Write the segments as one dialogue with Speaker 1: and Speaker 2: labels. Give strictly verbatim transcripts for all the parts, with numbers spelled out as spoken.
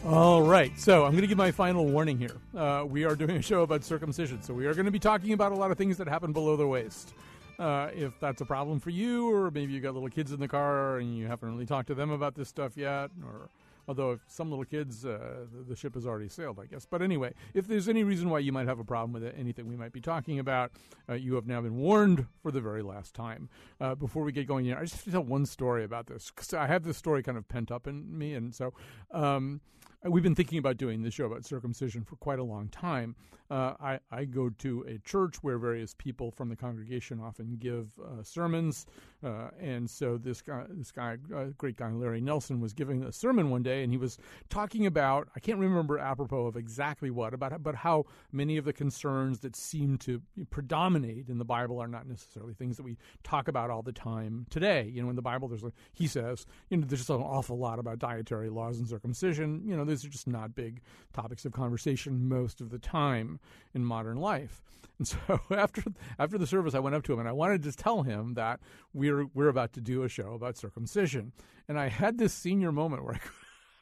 Speaker 1: All right, so I'm going to give my final warning here. Uh, we are doing a show about circumcision, so we are going to be talking about a lot of things that happen below the waist. Uh, if that's a problem for you, or maybe you got little kids in the car and you haven't really talked to them about this stuff yet, or although if some little kids, uh, the ship has already sailed, I guess. But anyway, if there's any reason why you might have a problem with it, anything we might be talking about, uh, you have now been warned for the very last time. Uh, before we get going here, I just have to tell one story about this, because I have this story kind of pent up in me, and so um, we've been thinking about doing this show about circumcision for quite a long time. Uh, I, I go to a church where various people from the congregation often give uh, sermons, uh, and so this guy, this guy, uh, great guy Larry Nelson, was giving a sermon one day, and he was talking about, I can't remember apropos of exactly what, about but how many of the concerns that seem to predominate in the Bible are not necessarily things that we talk about all the time today. You know, in the Bible, there's, a, he says, you know, there's just an awful lot about dietary laws and circumcision. You know, those are just not big topics of conversation most of the time in modern life. And so after after the service, I went up to him and I wanted to tell him that we're we're about to do a show about circumcision. And I had this senior moment where I could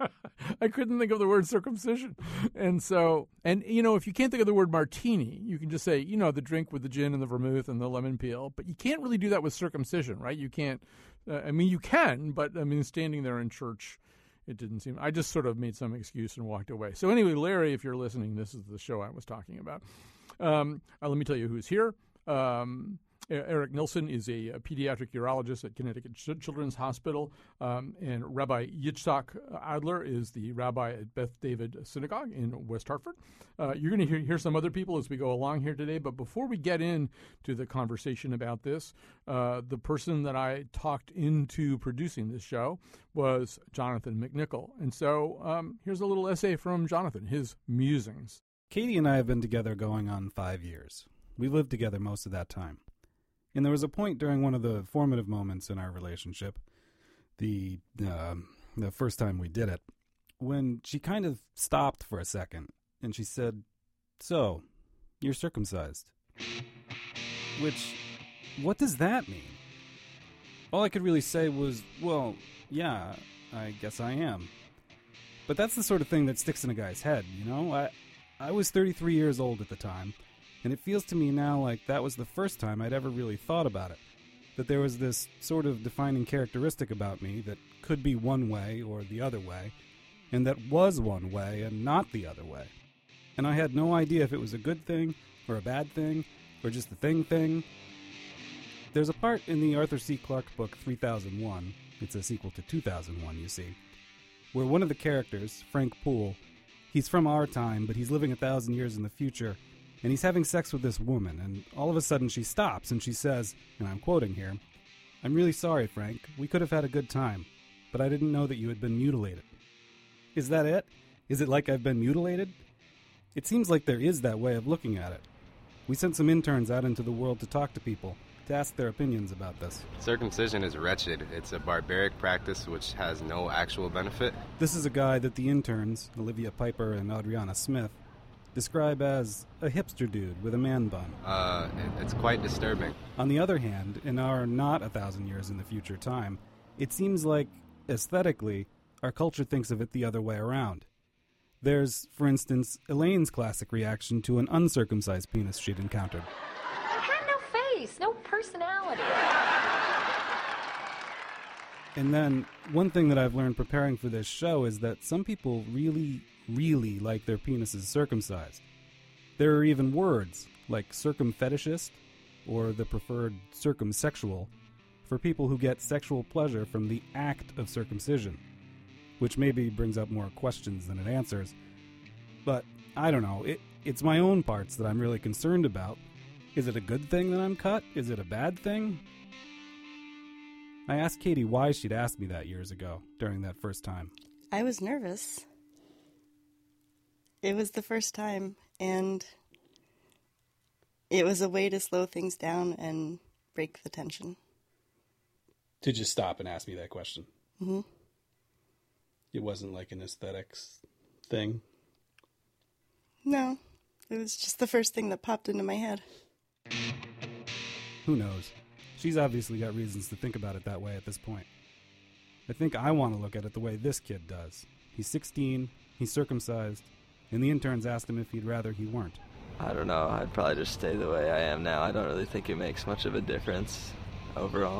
Speaker 1: I couldn't think of the word circumcision. And so, and, you know, if you can't think of the word martini, you can just say, you know, the drink with the gin and the vermouth and the lemon peel. But you can't really do that with circumcision, right? You can't, uh, I mean, you can, but, I mean, standing there in church, it didn't seem, I just sort of made some excuse and walked away. So anyway, Larry, if you're listening, this is the show I was talking about. Um, uh, let me tell you who's here. Um Eric Nilsson is a, a pediatric urologist at Connecticut Children's Hospital, um, and Rabbi Yitzhak Adler is the rabbi at Beth David Synagogue in West Hartford. Uh, you're going to hear, hear some other people as we go along here today, but before we get into the conversation about this, uh, the person that I talked into producing this show was Jonathan McNichol. And so um, here's a little essay from Jonathan, his musings.
Speaker 2: Katie and I have been together going on five years. We've lived together most of that time. And there was a point during one of the formative moments in our relationship, the uh, the first time we did it, when she kind of stopped for a second, and she said, "So, you're circumcised." Which, what does that mean? All I could really say was, well, yeah, I guess I am. But that's the sort of thing that sticks in a guy's head, you know? I, I was thirty-three years old at the time. And it feels to me now like that was the first time I'd ever really thought about it. That there was this sort of defining characteristic about me that could be one way or the other way, and that was one way and not the other way. And I had no idea if it was a good thing or a bad thing or just a thing thing. There's a part in the Arthur C. Clarke book three thousand one, it's a sequel to two thousand one, you see, where one of the characters, Frank Poole, he's from our time, but he's living a thousand years in the future, and he's having sex with this woman, and all of a sudden she stops and she says, and I'm quoting here, "I'm really sorry, Frank. We could have had a good time, but I didn't know that you had been mutilated." Is that it? Is it like I've been mutilated? It seems like there is that way of looking at it. We sent some interns out into the world to talk to people, to ask their opinions about this.
Speaker 3: Circumcision is wretched. It's a barbaric practice which has no actual benefit.
Speaker 2: This is a guy that the interns, Olivia Piper and Adriana Smith, describe as a hipster dude with a man bun.
Speaker 3: Uh, it, it's quite disturbing.
Speaker 2: On the other hand, in our not a thousand years in the future time, it seems like, aesthetically, our culture thinks of it the other way around. There's, for instance, Elaine's classic reaction to an uncircumcised penis she'd encountered.
Speaker 4: It had no face, no personality.
Speaker 2: And then, one thing that I've learned preparing for this show is that some people really, really like their penises circumcised. There are even words, like circumfetishist, or the preferred circumsexual, for people who get sexual pleasure from the act of circumcision, which maybe brings up more questions than it answers. But, I don't know, it, it's my own parts that I'm really concerned about. Is it a good thing that I'm cut? Is it a bad thing? I asked Katie why she'd asked me that years ago, during that first time.
Speaker 5: I was nervous. It was the first time, and it was a way to slow things down and break the tension.
Speaker 2: To just stop and ask me that question?
Speaker 5: Mm-hmm.
Speaker 2: It wasn't like an aesthetics thing?
Speaker 5: No, it was just the first thing that popped into my head.
Speaker 2: Who knows? She's obviously got reasons to think about it that way at this point. I think I want to look at it the way this kid does. He's sixteen, He's circumcised, and the interns asked him if he'd rather he weren't.
Speaker 6: I don't know. I'd probably just stay the way I am now. I don't really think it makes much of a difference overall.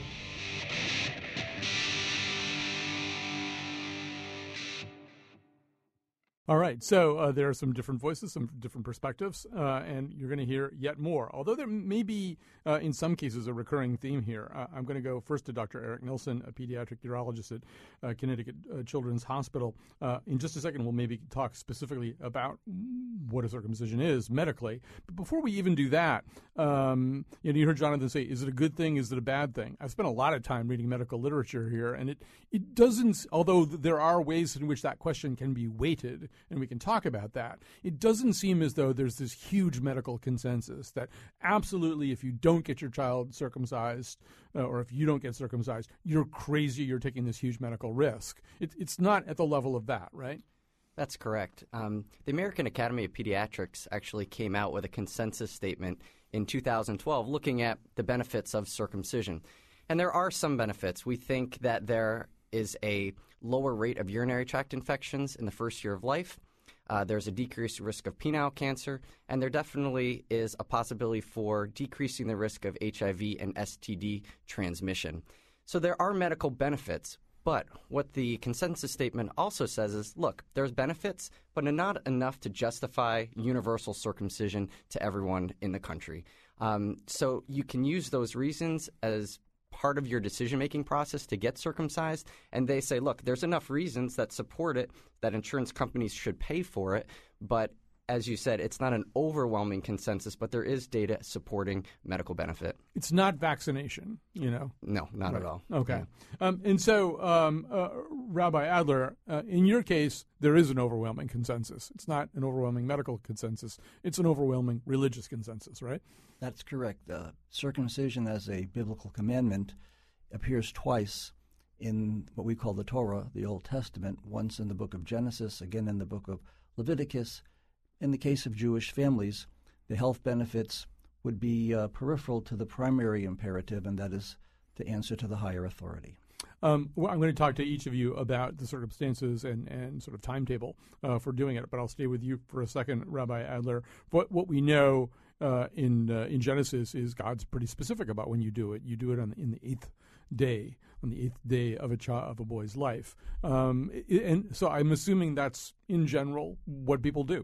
Speaker 1: All right, so uh, there are some different voices, some different perspectives, uh, and you're going to hear yet more. Although there may be, uh, in some cases, a recurring theme here. Uh, I'm going to go first to Doctor Eric Nilsson, a pediatric urologist at uh, Connecticut uh, Children's Hospital. Uh, in just a second, we'll maybe talk specifically about what a circumcision is medically. But before we even do that, um, you know, you heard Jonathan say, is it a good thing, is it a bad thing? I've spent a lot of time reading medical literature here, and it, it doesn't, although there are ways in which that question can be weighted, and we can talk about that, it doesn't seem as though there's this huge medical consensus that absolutely if you don't get your child circumcised uh, or if you don't get circumcised, you're crazy, you're taking this huge medical risk. It, it's not at the level of that, right?
Speaker 7: That's correct. Um, the American Academy of Pediatrics actually came out with a consensus statement in two thousand twelve looking at the benefits of circumcision. And there are some benefits. We think that there is a lower rate of urinary tract infections in the first year of life. Uh, there's a decreased risk of penile cancer, and there definitely is a possibility for decreasing the risk of H I V and S T D transmission. So there are medical benefits, but what the consensus statement also says is, look, there's benefits, but not enough to justify universal circumcision to everyone in the country. Um, so you can use those reasons as part of your decision-making process to get circumcised, and they say, look, there's enough reasons that support it, that insurance companies should pay for it, but as you said, it's not an overwhelming consensus, but there is data supporting medical benefit.
Speaker 1: It's not vaccination, you know?
Speaker 7: No, not
Speaker 1: right.
Speaker 7: at all.
Speaker 1: Okay.
Speaker 7: Yeah.
Speaker 1: Um, and so, um, uh, Rabbi Adler, uh, in your case, there is an overwhelming consensus. It's not an overwhelming medical consensus. It's an overwhelming religious consensus, right?
Speaker 8: That's correct. Uh, circumcision as a biblical commandment appears twice in what we call the Torah, the Old Testament, once in the book of Genesis, again in the book of Leviticus. In the case of Jewish families, the health benefits would be uh, peripheral to the primary imperative, and that is to answer to the higher authority.
Speaker 1: Um, well, I'm going to talk to each of you about the circumstances and, and sort of timetable uh, for doing it, but I'll stay with you for a second, Rabbi Adler. What, what we know uh, in uh, in Genesis is God's pretty specific about when you do it. You do it on in the eighth day, on the eighth day of a child, of a boy's life, um, and so I'm assuming that's in general what people do.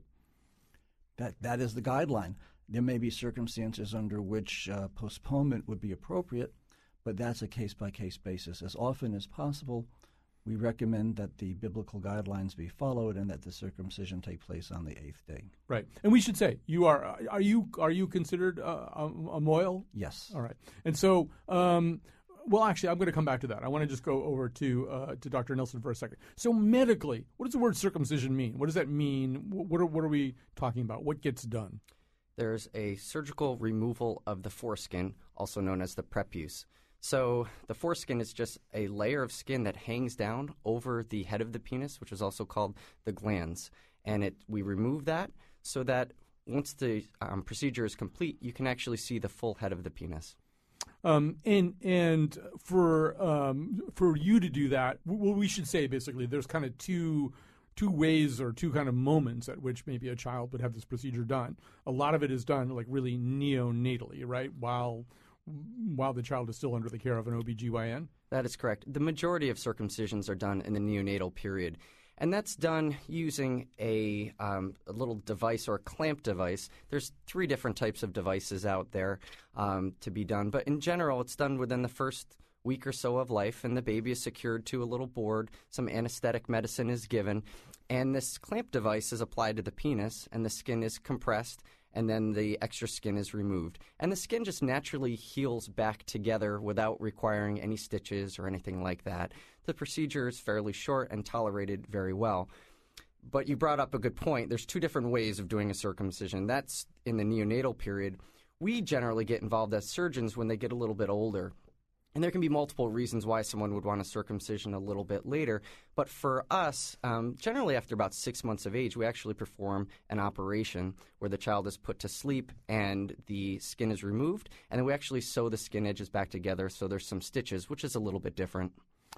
Speaker 8: That that is the guideline. There may be circumstances under which uh, postponement would be appropriate, but that's a case-by-case basis. As often as possible, we recommend that the biblical guidelines be followed and that the circumcision take place on the eighth day.
Speaker 1: Right, and we should say you are are you are you considered uh, a, a moil?
Speaker 8: Yes.
Speaker 1: All right, and so. Um, Well, actually, I'm going to come back to that. I want to just go over to uh, to Doctor Nilsson for a second. So medically, what does the word circumcision mean? What does that mean? What are, what are we talking about? What gets done?
Speaker 7: There's a surgical removal of the foreskin, also known as the prepuce. So the foreskin is just a layer of skin that hangs down over the head of the penis, which is also called the glans. And it we remove that so that once the um, procedure is complete, you can actually see the full head of the penis.
Speaker 1: Um, and and for um, for you to do that, well, we should say basically there's kind of two two ways or two kind of moments at which maybe a child would have this procedure done. A lot of it is done like really neonatally, right? While while the child is still under the care of an O B G Y N?
Speaker 7: That is correct. The majority of circumcisions are done in the neonatal period. And that's done using a, um, a little device or a clamp device. There's three different types of devices out there um, to be done. But in general, it's done within the first week or so of life, and the baby is secured to a little board. Some anesthetic medicine is given. And this clamp device is applied to the penis, and the skin is compressed, and then the extra skin is removed. And the skin just naturally heals back together without requiring any stitches or anything like that. The procedure is fairly short and tolerated very well. But you brought up a good point. There's two different ways of doing a circumcision. That's in the neonatal period. We generally get involved as surgeons when they get a little bit older. And there can be multiple reasons why someone would want a circumcision a little bit later. But for us, um, generally after about six months of age, we actually perform an operation where the child is put to sleep and the skin is removed. And then we actually sew the skin edges back together so there's some stitches, which is a little bit different.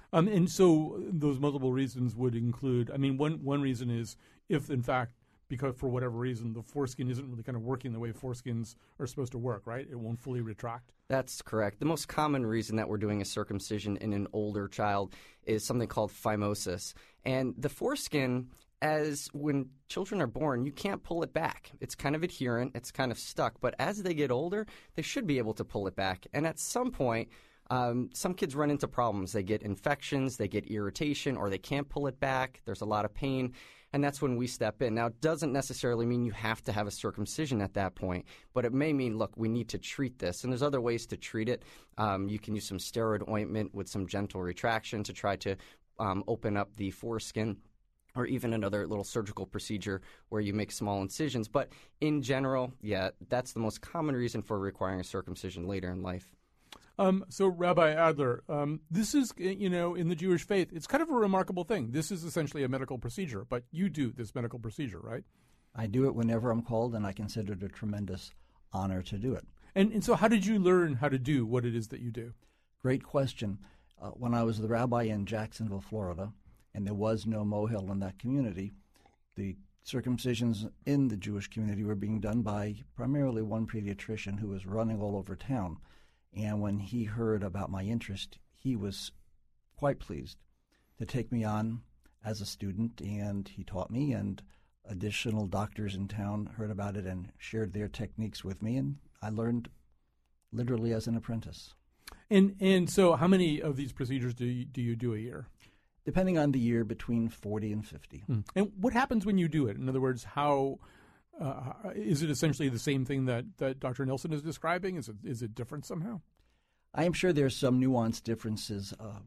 Speaker 1: Um, and so those multiple reasons would include, I mean, one one reason is if, in fact, because for whatever reason, the foreskin isn't really kind of working the way foreskins are supposed to work, right? It won't fully retract.
Speaker 7: That's correct. The most common reason that we're doing a circumcision in an older child is something called phimosis. And the foreskin, as when children are born, you can't pull it back. It's kind of adherent. It's kind of stuck. But as they get older, they should be able to pull it back. And at some point, um, some kids run into problems. They get infections, they get irritation, or they can't pull it back. There's a lot of pain. And that's when we step in. Now, it doesn't necessarily mean you have to have a circumcision at that point, but it may mean, look, we need to treat this. And there's other ways to treat it. Um, you can use some steroid ointment with some gentle retraction to try to um, open up the foreskin, or even another little surgical procedure where you make small incisions. But in general, yeah, that's the most common reason for requiring a circumcision later in life.
Speaker 1: Um, so, Rabbi Adler, um, this is, you know, in the Jewish faith, it's kind of a remarkable thing. This is essentially a medical procedure, but you do this medical procedure, right?
Speaker 8: I do it whenever I'm called, and I consider it a tremendous honor to do it.
Speaker 1: And, and so how did you learn how to do what it is that you do?
Speaker 8: Great question. Uh, when I was the rabbi in Jacksonville, Florida, and there was no mohel in that community, the circumcisions in the Jewish community were being done by primarily one pediatrician who was running all over town. And when he heard about my interest, he was quite pleased to take me on as a student, and he taught me, and additional doctors in town heard about it and shared their techniques with me, and I learned literally as an apprentice.
Speaker 1: And and so how many of these procedures do you, do you do a year?
Speaker 8: Depending on the year, between forty and fifty.
Speaker 1: Hmm. And what happens when you do it? In other words, how uh, is it essentially the same thing that, that Doctor Nilsson is describing? Is it is it different somehow?
Speaker 8: I am sure there's some nuanced differences. Uh,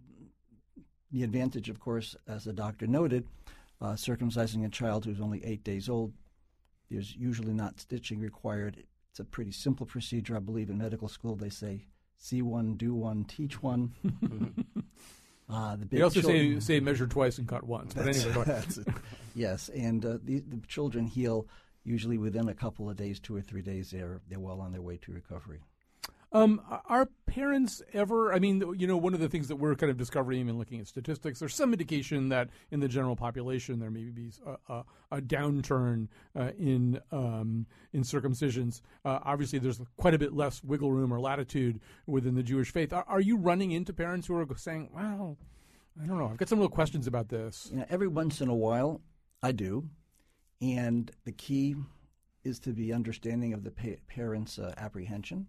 Speaker 8: the advantage, of course, as the doctor noted, uh, circumcising a child who's only eight days old, there's usually not stitching required. It's a pretty simple procedure. I believe in medical school they say, see one, do one, teach one. uh, the big
Speaker 1: they also
Speaker 8: children,
Speaker 1: say, say measure twice and cut once. But anyway, go ahead.
Speaker 8: Yes, and uh, the, the children heal usually within a couple of days, two or three days. They're, they're well on their way to recovery.
Speaker 1: Um, are parents ever, I mean, you know, one of the things that we're kind of discovering and looking at statistics, there's some indication that in the general population there may be a, a, a downturn uh, in um, in circumcisions. Uh, obviously, there's quite a bit less wiggle room or latitude within the Jewish faith. Are, are you running into parents who are saying, well, I don't know, I've got some real questions about this?
Speaker 8: You know, every once in a while, I do. And the key is to be understanding of the pa- parents' uh, apprehension.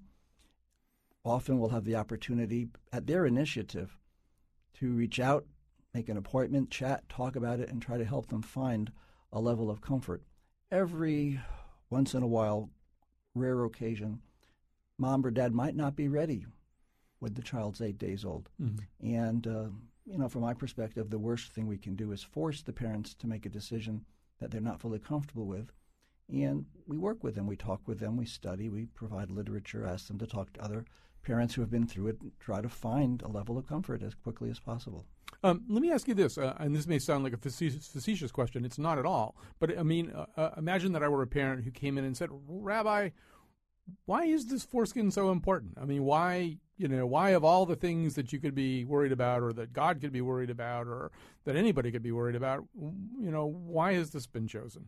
Speaker 8: Often we'll have the opportunity at their initiative to reach out, make an appointment, chat, talk about it, and try to help them find a level of comfort. Every once in a while, rare occasion, mom or dad might not be ready when the child's eight days old. Mm-hmm. And, uh, you know, from my perspective, the worst thing we can do is force the parents to make a decision that they're not fully comfortable with. And we work with them. We talk with them. We study. We provide literature, ask them to talk to other parents who have been through it, and try to find a level of comfort as quickly as possible.
Speaker 1: Um, let me ask you this, uh, and this may sound like a facetious, facetious question. It's not at all. But, I mean, uh, uh, imagine that I were a parent who came in and said, Rabbi, why is this foreskin so important? I mean, why, you know, why of all the things that you could be worried about, or that God could be worried about, or that anybody could be worried about, you know, why has this been chosen?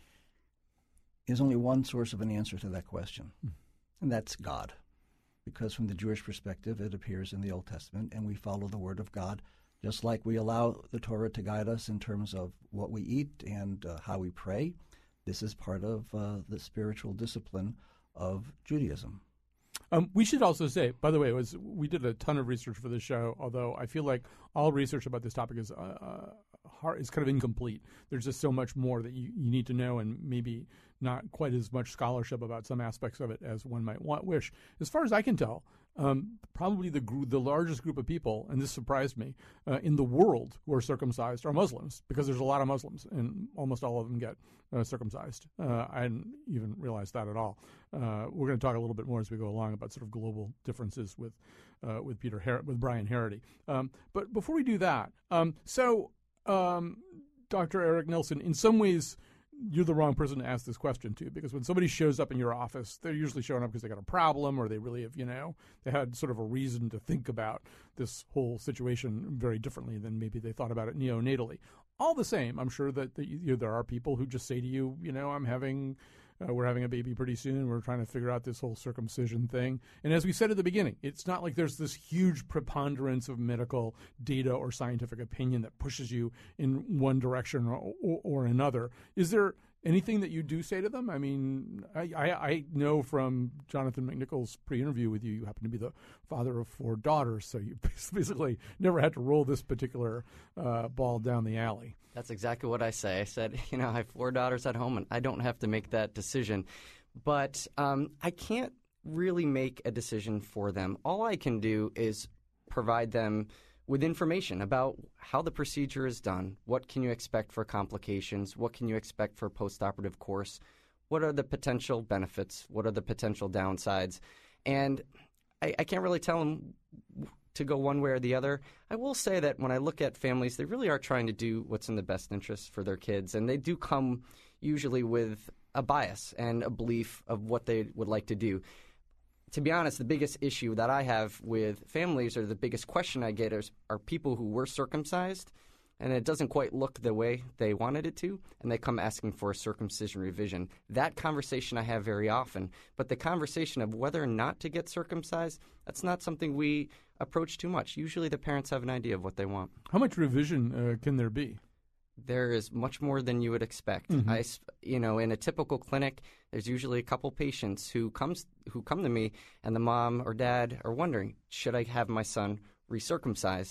Speaker 8: There's only one source of an answer to that question, and that's God. Because from the Jewish perspective, it appears in the Old Testament, and we follow the Word of God, just like we allow the Torah to guide us in terms of what we eat and uh, how we pray. This is part of uh, the spiritual discipline of Judaism.
Speaker 1: Um, we should also say, by the way, it was we did a ton of research for this show, although I feel like all research about this topic is uh, uh, hard, is kind of incomplete. There's just so much more that you, you need to know, and maybe not quite as much scholarship about some aspects of it as one might want wish. As far as I can tell, um, probably the gr- the largest group of people, and this surprised me, uh, in the world who are circumcised are Muslims, because there's a lot of Muslims, and almost all of them get uh, circumcised. Uh, I didn't even realize that at all. Uh, we're going to talk a little bit more as we go along about sort of global differences with uh, with Peter Her- with Brian Harity. Um, but before we do that, um, so um, Doctor Eric Nilsson, in some ways, you're the wrong person to ask this question to, because when somebody shows up in your office, they're usually showing up because they got a problem, or they really have, you know, they had sort of a reason to think about this whole situation very differently than maybe they thought about it neonatally. All the same, I'm sure that the, you know, there are people who just say to you, you know, I'm having, uh, we're having a baby pretty soon. We're trying to figure out this whole circumcision thing. And as we said at the beginning, it's not like there's this huge preponderance of medical data or scientific opinion that pushes you in one direction or, or, or another. Is there anything that you do say to them? I mean, I, I, I know from Jonathan McNichol's pre-interview with you, you happen to be the father of four daughters, so you basically never had to roll this particular uh, ball down the alley.
Speaker 7: That's exactly what I say. I said, you know, I have four daughters at home, and I don't have to make that decision. But um, I can't really make a decision for them. All I can do is provide them with information about how the procedure is done, what can you expect for complications, what can you expect for postoperative course, what are the potential benefits, what are the potential downsides. And I, I can't really tell them to go one way or the other. I will say that when I look at families, they really are trying to do what's in the best interest for their kids, and they do come usually with a bias and a belief of what they would like to do. To be honest, the biggest issue that I have with families, or the biggest question I get, is are people who were circumcised and it doesn't quite look the way they wanted it to, and they come asking for a circumcision revision. That conversation I have very often, but the conversation of whether or not to get circumcised, that's not something we approach too much. Usually the parents have an idea of what they want.
Speaker 1: How much revision uh, can there be?
Speaker 7: There is much more than you would expect.
Speaker 1: Mm-hmm.
Speaker 7: I, you know, in a typical clinic, there's usually a couple patients who comes who come to me, and the mom or dad are wondering, should I have my son recircumcised?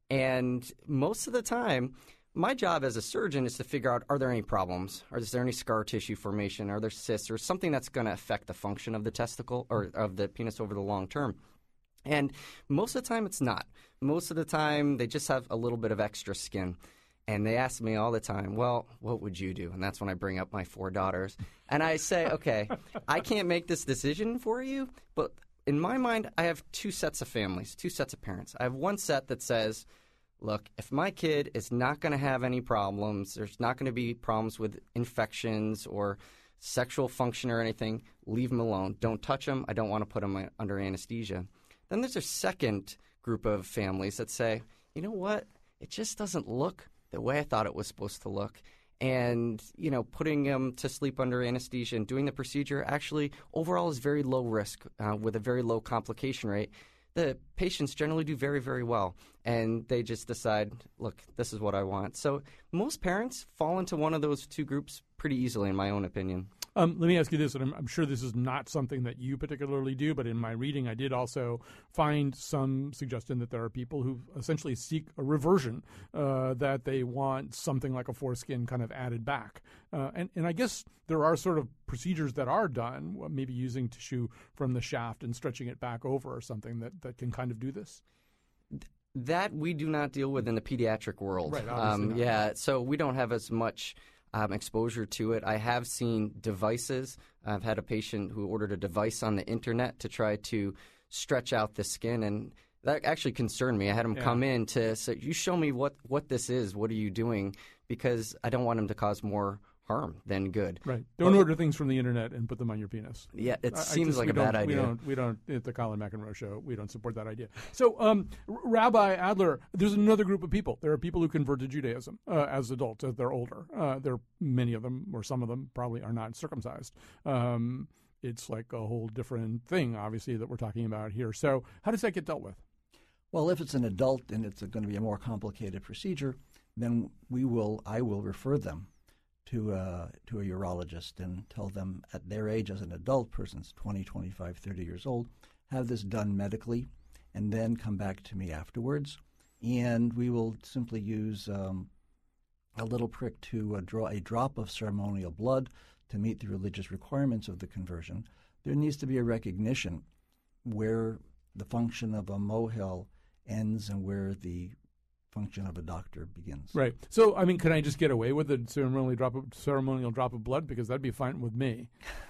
Speaker 7: And most of the time, my job as a surgeon is to figure out, are there any problems? Or is there any scar tissue formation? Are there cysts or something that's going to affect the function of the testicle or of the penis over the long term? And most of the time, it's not. Most of the time, they just have a little bit of extra skin. And they ask me all the time, well, what would you do? And that's when I bring up my four daughters. And I say, okay, I can't make this decision for you, but in my mind, I have two sets of families, two sets of parents. I have one set that says, look, if my kid is not going to have any problems, there's not going to be problems with infections or sexual function or anything, leave him alone. Don't touch him. I don't want to put him under anesthesia. Then there's a second group of families that say, you know what, it just doesn't look the way I thought it was supposed to look. And, you know, putting him to sleep under anesthesia and doing the procedure actually overall is very low risk uh, with a very low complication rate. The patients generally do very, very well, and they just decide, look, this is what I want. So most parents fall into one of those two groups pretty easily, in my own opinion.
Speaker 1: Um, let me ask you this, and I'm, I'm sure this is not something that you particularly do, but in my reading I did also find some suggestion that there are people who essentially seek a reversion, uh, that they want something like a foreskin kind of added back. Uh, and, and I guess there are sort of procedures that are done, maybe using tissue from the shaft and stretching it back over or something that, that can kind of do this.
Speaker 7: That we do not deal with in the pediatric world.
Speaker 1: Right, obviously
Speaker 7: um,
Speaker 1: not.
Speaker 7: Yeah, so we don't have as much Um, exposure to it. I have seen devices. I've had a patient who ordered a device on the internet to try to stretch out the skin, and that actually concerned me. I had him
Speaker 1: Yeah.
Speaker 7: come in to say, you show me what, what this is. What are you doing? Because I don't want him to cause more harm than good.
Speaker 1: Right. Don't
Speaker 7: But-
Speaker 1: order things from the internet and put them on your penis.
Speaker 7: Yeah, it
Speaker 1: I- I
Speaker 7: seems
Speaker 1: just-
Speaker 7: like
Speaker 1: we
Speaker 7: a bad
Speaker 1: don't-
Speaker 7: idea.
Speaker 1: We don't, we don't, at the Colin McEnroe show, we don't support that idea. So, um, R- Rabbi Adler, there's another group of people. There are people who convert to Judaism uh, as adults, as they're older. Uh, there are many of them, or some of them, probably are not circumcised. Um, it's like a whole different thing, obviously, that we're talking about here. So how does that get dealt with?
Speaker 8: Well, if it's an adult and it's going to be a more complicated procedure, then we will, I will refer them to a, to a urologist and tell them at their age as an adult person, twenty, twenty-five, thirty years old, have this done medically, and then come back to me afterwards. And we will simply use um, a little prick to uh, draw a drop of ceremonial blood to meet the religious requirements of the conversion. There needs to be a recognition where the function of a mohel ends and where the function of a doctor begins.
Speaker 1: Right. So, I mean, can I just get away with a ceremonial drop of, ceremonial drop of blood? Because that'd be fine with me.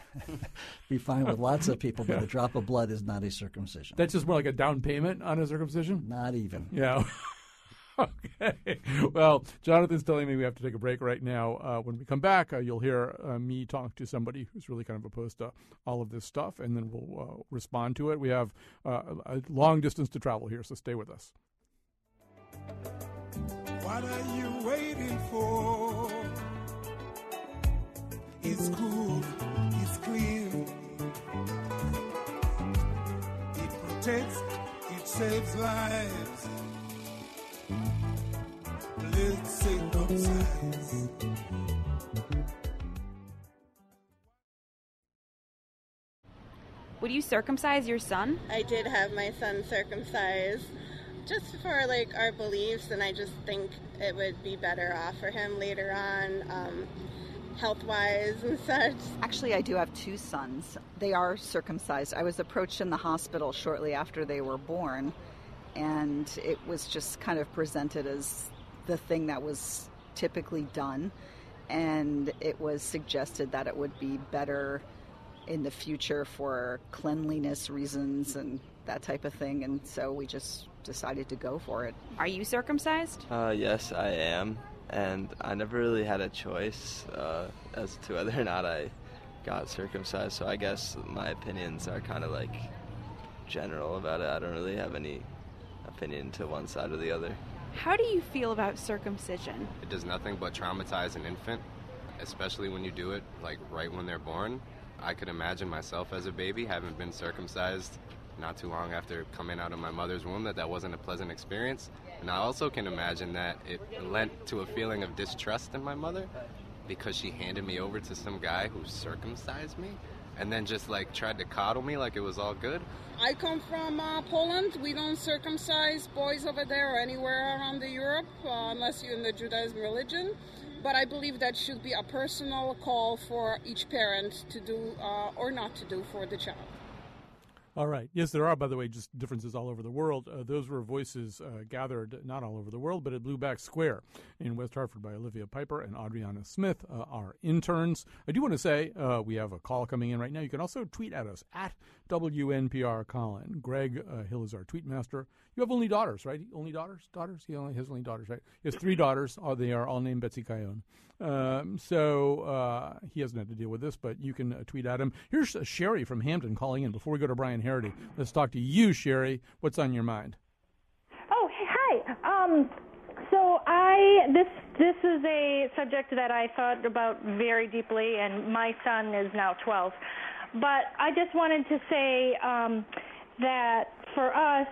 Speaker 8: Be fine with lots of people, but
Speaker 1: Yeah.
Speaker 8: a drop of blood is not a circumcision.
Speaker 1: That's just more like a down payment on a circumcision?
Speaker 8: Not even.
Speaker 1: Yeah. Okay. Well, Jonathan's telling me we have to take a break right now. Uh, when we come back, uh, you'll hear uh, me talk to somebody who's really kind of opposed to all of this stuff, and then we'll uh, respond to it. We have uh, a long distance to travel here, so stay with us.
Speaker 9: What are you waiting for? It's cool, it's clean. It protects, it saves lives. Let's circumcise.
Speaker 10: Would you circumcise your son?
Speaker 11: I did have my son circumcised just for like our beliefs, and I just think it would be better off for him later on, um, health-wise and such.
Speaker 12: Actually, I do have two sons. They are circumcised. I was approached in the hospital shortly after they were born, and it was just kind of presented as the thing that was typically done, and it was suggested that it would be better in the future for cleanliness reasons and that type of thing, and so we just decided to go for it.
Speaker 10: Are you circumcised?
Speaker 6: Uh, yes, I am, and I never really had a choice uh, as to whether or not I got circumcised, so I guess my opinions are kind of like general about it. I don't really have any opinion to one side or the other.
Speaker 10: How do you feel about circumcision?
Speaker 3: It does nothing but traumatize an infant, especially when you do it like right when they're born. I could imagine myself as a baby having been circumcised not too long after coming out of my mother's womb, that that wasn't a pleasant experience. And I also can imagine that it lent to a feeling of distrust in my mother because she handed me over to some guy who circumcised me and then just like tried to coddle me like it was all good.
Speaker 13: I come from uh, Poland. We don't circumcise boys over there or anywhere around the Europe uh, unless you're in the Judaism religion. But I believe that should be a personal call for each parent to do uh, or not to do for the child.
Speaker 1: All right. Yes, there are, by the way, just differences all over the world. Uh, those were voices uh, gathered not all over the world, but at Blueback Square in West Hartford by Olivia Piper and Adriana Smith, uh, our interns. I do want to say uh, we have a call coming in right now. You can also tweet at us, at W N P R Colin. Greg uh, Hill is our tweet master. You have only daughters, right? Only daughters? Daughters? He only has only daughters, right? He has three daughters. Oh, they are all named Betsy Cayone. Um, so uh, he hasn't had to deal with this, but you can uh, tweet at him. Here's uh, Sherry from Hampton calling in. Before we go to Brian Harity, let's talk to you, Sherry. What's on your mind?
Speaker 14: Oh, hi. Um, so I this this is a subject that I thought about very deeply, and my son is now twelve. But I just wanted to say um, that for us,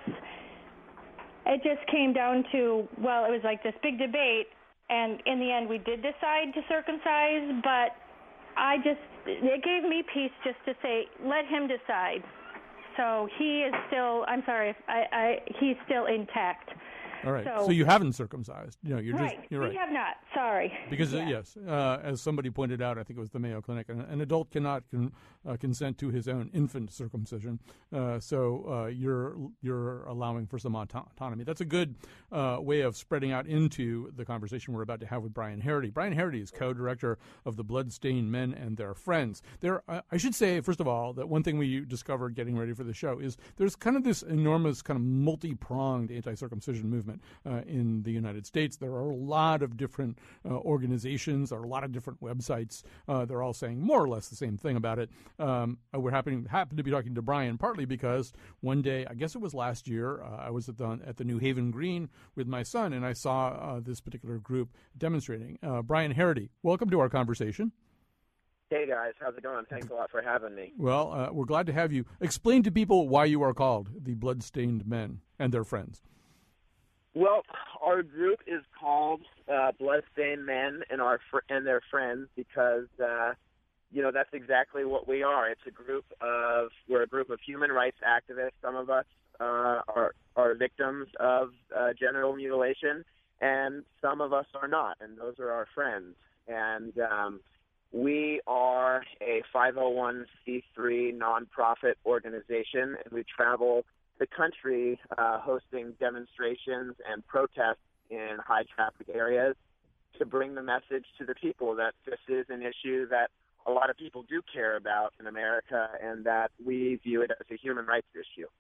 Speaker 14: it just came down to, well, it was like this big debate, and in the end we did decide to circumcise, but I just, it gave me peace just to say, let him decide. So he is still, I'm sorry, I, I he's still intact.
Speaker 1: All right. So,
Speaker 14: So,
Speaker 1: you haven't circumcised. You know, you're
Speaker 14: right,
Speaker 1: just you're right.
Speaker 14: we have not, sorry.
Speaker 1: Because, uh,
Speaker 14: Yeah.
Speaker 1: yes, uh, as somebody pointed out, I think it was the Mayo Clinic, an, an adult cannot con, uh, consent to his own infant circumcision. Uh, so uh, you're you're allowing for some auto- autonomy. That's a good uh, way of spreading out into the conversation we're about to have with Brian Harity. Brian Harity is co-director of the Bloodstained Men and Their Friends. There, uh, I should say, first of all, that one thing we discovered getting ready for the show is there's kind of this enormous kind of multi-pronged anti-circumcision movement uh, in the United States. There are a lot of different uh, organizations, there are a lot of different websites. Uh, they're all saying more or less the same thing about it. Um, we're happy, happen to be talking to Brian partly because one day, I guess it was last year, uh, I was at the, at the New Haven Green with my son, and I saw uh, this particular group demonstrating. Uh, Brian Harity, welcome to our conversation.
Speaker 15: Hey guys, how's it going? Thanks a lot for having me.
Speaker 1: Well, uh, we're glad to have you. Explain to people why you are called the Bloodstained Men and Their Friends.
Speaker 15: Well, our group is called uh, Bloodstained Men and our fr- and Their Friends because uh, you know that's exactly what we are. It's a group of we're a group of human rights activists. Some of us uh, are are victims of uh, genital mutilation, and some of us are not, and those are our friends. And um, we are a five oh one c three nonprofit organization, and we travel the country uh, hosting demonstrations and protests in high traffic areas to bring the message to the people that this is an issue that a lot of people do care about in America and that we view it as a human rights issue.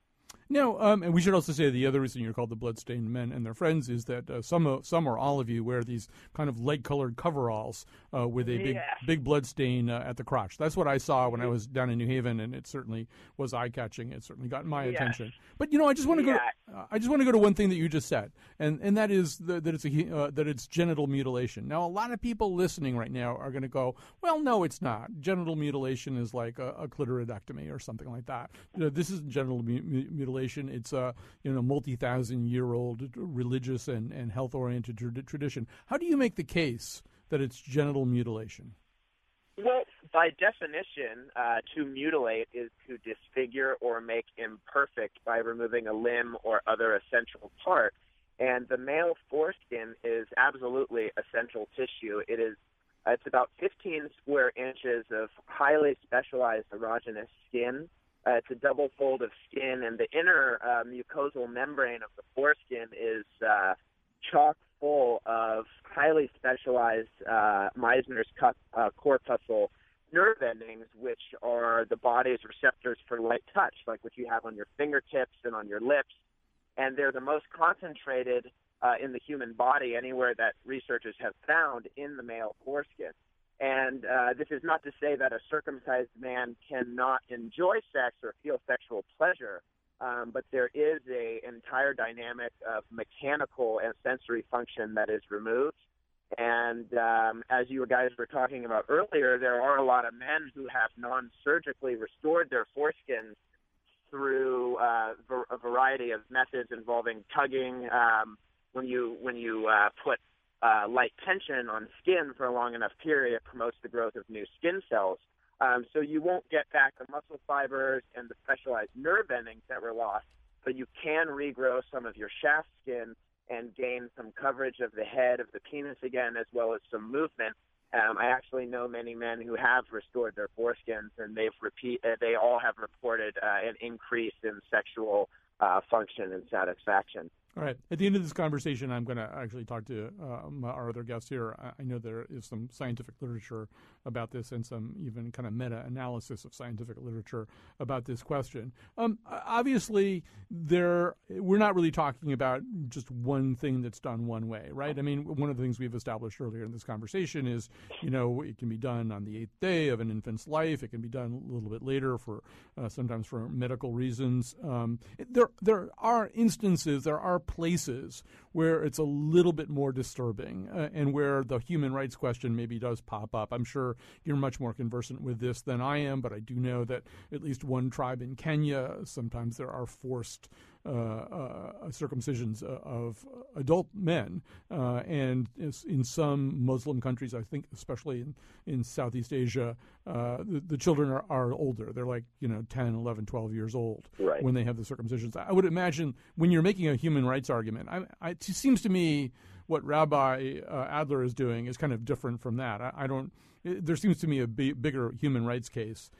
Speaker 1: No, um, and we should also say the other reason you're called the Bloodstained Men and their friends is that uh, some uh, some or all of you wear these kind of light-colored coveralls uh, with a big
Speaker 15: Yeah.
Speaker 1: big blood stain uh, at the crotch. That's what I saw when I was down in New Haven, and it certainly was eye-catching. It certainly got my
Speaker 15: Yes.
Speaker 1: attention. But you know, I just want to go.
Speaker 15: Yeah.
Speaker 1: To, uh, I just want to go to one thing that you just said, and and that is the, that it's a he- uh, that it's genital mutilation. Now, a lot of people listening right now are going to go, well, no, it's not. Genital mutilation is like a, a clitoridectomy or something like that. You know, this isn't genital mu- mu- mutilation. It's a you know multi-thousand-year-old religious and, and health-oriented tra- tradition. How do you make the case that it's genital mutilation?
Speaker 15: Well, by definition, uh, to mutilate is to disfigure or make imperfect by removing a limb or other essential part. And the male foreskin is absolutely essential tissue. It is it's about fifteen square inches of highly specialized erogenous skin. Uh, it's a double fold of skin, and the inner uh, mucosal membrane of the foreskin is uh, chock full of highly specialized uh, Meissner's cup, uh, corpuscle nerve endings, which are the body's receptors for light touch, like what you have on your fingertips and on your lips. And they're the most concentrated uh, in the human body anywhere that researchers have found in the male foreskin. And uh, this is not to say that a circumcised man cannot enjoy sex or feel sexual pleasure, um, but there is a entire dynamic of mechanical and sensory function that is removed. And um, as you guys were talking about earlier, there are a lot of men who have non-surgically restored their foreskins through uh, a variety of methods involving tugging. Um, when you when you uh, put uh, light tension on skin for a long enough period, it promotes the growth of new skin cells. Um, so you won't get back the muscle fibers and the specialized nerve endings that were lost, but you can regrow some of your shaft skin and gain some coverage of the head, of the penis again, as well as some movement. Um, I actually know many men who have restored their foreskins, and they've repeat, uh, they all have reported uh, an increase in sexual uh, function and satisfaction.
Speaker 1: All right. At the end of this conversation, I'm going to actually talk to um, our other guests here. I know there is some scientific literature about this and some even kind of meta-analysis of scientific literature about this question. Um, obviously, there we're not really talking about just one thing that's done one way, right? I mean, one of the things we've established earlier in this conversation is, you know, it can be done on the eighth day of an infant's life. It can be done a little bit later for uh, sometimes for medical reasons. Um, there, there are instances, there are places where it's a little bit more disturbing uh, and where the human rights question maybe does pop up. I'm sure you're much more conversant with this than I am, but I do know that at least one tribe in Kenya, sometimes there are forced uh, uh, circumcisions of adult men. Uh, and in some Muslim countries, I think especially in, in Southeast Asia, uh, the, the children are, are older. They're like, you know, ten, eleven, twelve years old
Speaker 15: right.
Speaker 1: when they have the circumcisions. I would imagine when you're making a human rights argument, I, I, it seems to me what Rabbi uh, Adler is doing is kind of different from that. I, I don't. It, there seems to me a b- bigger human rights case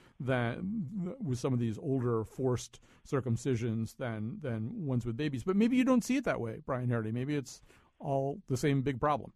Speaker 1: than with some of these older forced circumcisions than than ones with babies. But maybe you don't see it that way, Brian Hardy. Maybe it's all the same big problem.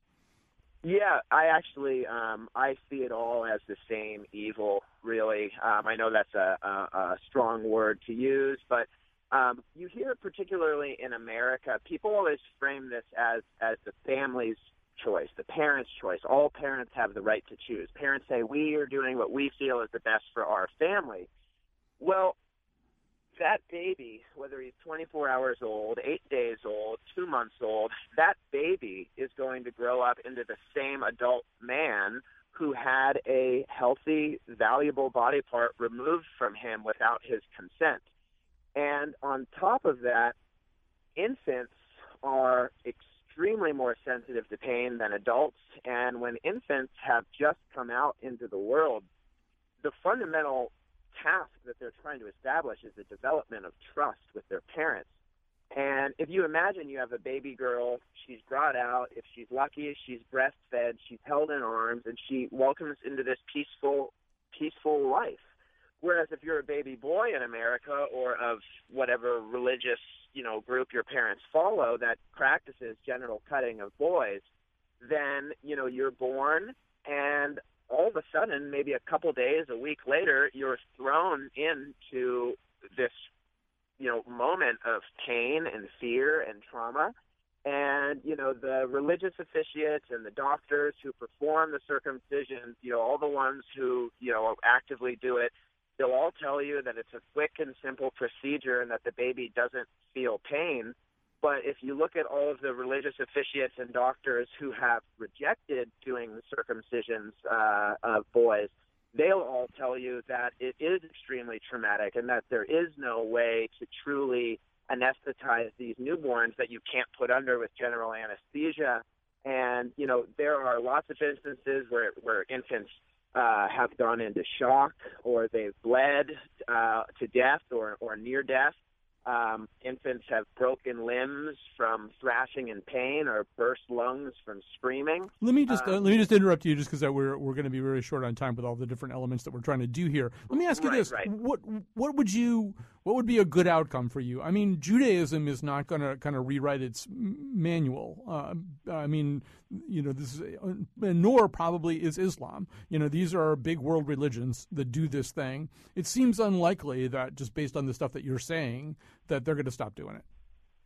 Speaker 15: Yeah, I actually um, I see it all as the same evil. Really, um, I know that's a, a, a strong word to use, but um, you hear, particularly in America, people always frame this as as the family's choice, the parents' choice. All parents have the right to choose. Parents say, we are doing what we feel is the best for our family. Well, that baby, whether he's twenty-four hours old, eight days old, two months old, that baby is going to grow up into the same adult man who had a healthy, valuable body part removed from him without his consent. And on top of that, infants are extremely more sensitive to pain than adults. And when infants have just come out into the world, the fundamental task that they're trying to establish is the development of trust with their parents. And if you imagine you have a baby girl, she's brought out, if she's lucky, she's breastfed, she's held in arms, and she welcomes into this peaceful, peaceful life. Whereas if you're a baby boy in America or of whatever religious, you know, group your parents follow that practices genital cutting of boys, then, you know, you're born and all of a sudden, maybe a couple days, a week later, you're thrown into this you know, moment of pain and fear and trauma. And, you know, the religious officiates and the doctors who perform the circumcisions, you know, all the ones who, you know, actively do it, they'll all tell you that it's a quick and simple procedure and that the baby doesn't feel pain. But if you look at all of the religious officiates and doctors who have rejected doing the circumcisions uh, of boys, they'll all tell you that it is extremely traumatic and that there is no way to truly anesthetize these newborns that you can't put under with general anesthesia. And, you know, there are lots of instances where, where infants uh, have gone into shock or they've bled uh, to death or, or near death. Um, infants have broken limbs from thrashing in pain or burst lungs from screaming.
Speaker 1: Let me just
Speaker 15: um,
Speaker 1: uh, let me just interrupt you, just because we're we're going to be very short on time with all the different elements that we're trying to do here. Let me ask you
Speaker 15: right,
Speaker 1: this:
Speaker 15: right.
Speaker 1: what what would you what would be a good outcome for you? I mean, Judaism is not going to kind of rewrite its manual. Uh, I mean, you know, this is, uh, nor probably is Islam. You know, these are big world religions that do this thing. It seems unlikely that just based on the stuff that you're saying that they're going to stop doing it.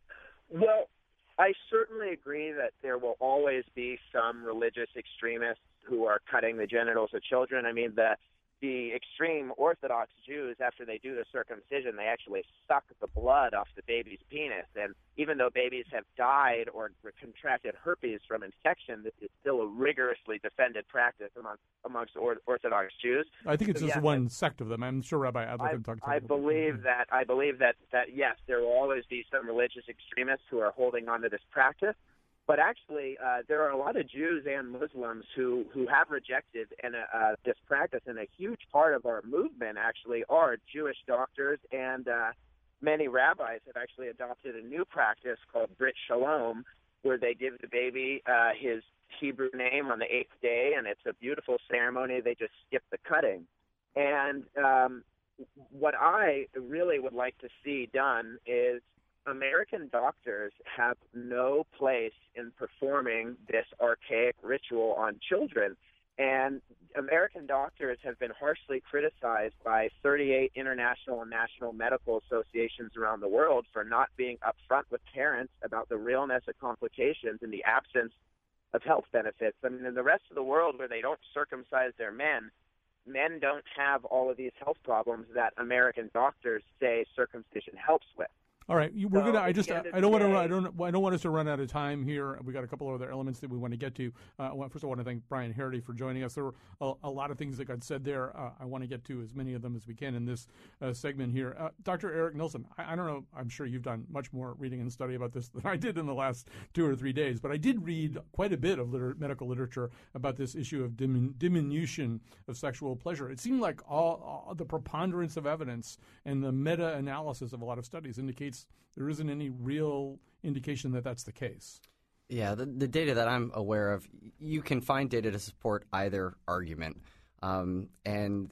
Speaker 15: Well, I certainly agree that there will always be some religious extremists who are cutting the genitals of children. I mean, the the extreme Orthodox Jews, after they do the circumcision, they actually suck the blood off the baby's penis. And even though babies have died or contracted herpes from infection, this is still a rigorously defended practice among, amongst or, Orthodox Jews.
Speaker 1: I think it's
Speaker 15: so,
Speaker 1: just
Speaker 15: yes,
Speaker 1: one sect of them. I'm sure Rabbi Adler
Speaker 15: I,
Speaker 1: can talk to
Speaker 15: I
Speaker 1: you.
Speaker 15: believe that I believe that, that yes, there will always be some religious extremists who are holding on to this practice. But actually, uh, there are a lot of Jews and Muslims who, who have rejected and, uh, this practice, and a huge part of our movement actually are Jewish doctors, and uh, many rabbis have actually adopted a new practice called Brit Shalom, where they give the baby uh, his Hebrew name on the eighth day, and it's a beautiful ceremony. They just skip the cutting. And um, what I really would like to see done is American doctors have no place in performing this archaic ritual on children. And American doctors have been harshly criticized by thirty-eight international and national medical associations around the world for not being upfront with parents about the realness of complications and the absence of health benefits. I mean, in the rest of the world where they don't circumcise their men, men don't have all of these health problems that American doctors say circumcision helps with.
Speaker 1: All right, we're
Speaker 15: so
Speaker 1: gonna. I just. I don't want to. I don't. I don't want us to run out of time here. We got a couple of other elements that we want to get to. Uh, first, I want to thank Brian Heraghty for joining us. There were a, a lot of things that got said there. Uh, I want to get to as many of them as we can in this uh, segment here. Uh, Doctor Eric Nilsson, I, I don't know. I'm sure you've done much more reading and study about this than I did in the last two or three days. But I did read quite a bit of liter- medical literature about this issue of dimin- diminution of sexual pleasure. It seemed like all, all the preponderance of evidence and the meta-analysis of a lot of studies indicates there isn't any real indication that that's the case.
Speaker 7: Yeah, the, the data that I'm aware of, you can find data to support either argument. Um, and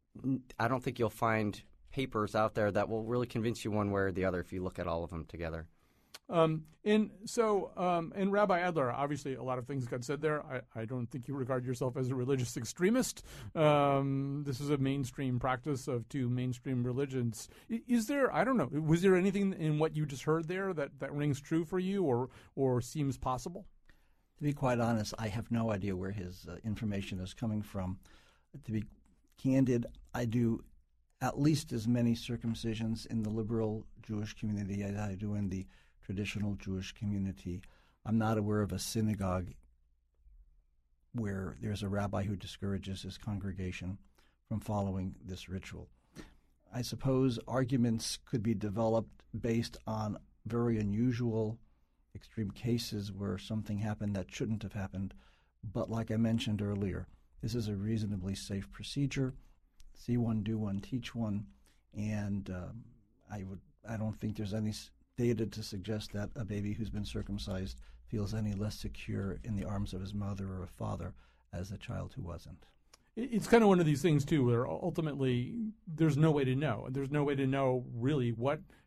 Speaker 7: I don't think you'll find papers out there that will really convince you one way or the other if you look at all of them together.
Speaker 1: Um, and so, um, and Rabbi Adler, obviously a lot of things got said there. I, I don't think you regard yourself as a religious extremist. Um, this is a mainstream practice of two mainstream religions. Is there, I don't know, was there anything in what you just heard there that, that rings true for you or, or seems possible?
Speaker 8: To be quite honest, I have no idea where his uh, information is coming from. To be candid, I do at least as many circumcisions in the liberal Jewish community as I do in the traditional Jewish community. I'm not aware of a synagogue where there's a rabbi who discourages his congregation from following this ritual. I suppose arguments could be developed based on very unusual, extreme cases where something happened that shouldn't have happened. But like I mentioned earlier, this is a reasonably safe procedure. See one, do one, teach one. And um, I would, I don't think there's any data to suggest that a baby who's been circumcised feels any less secure in the arms of his mother or a father as a child who wasn't.
Speaker 1: It's kind of one of these things, too, where ultimately there's no way to know. There's no way to know really what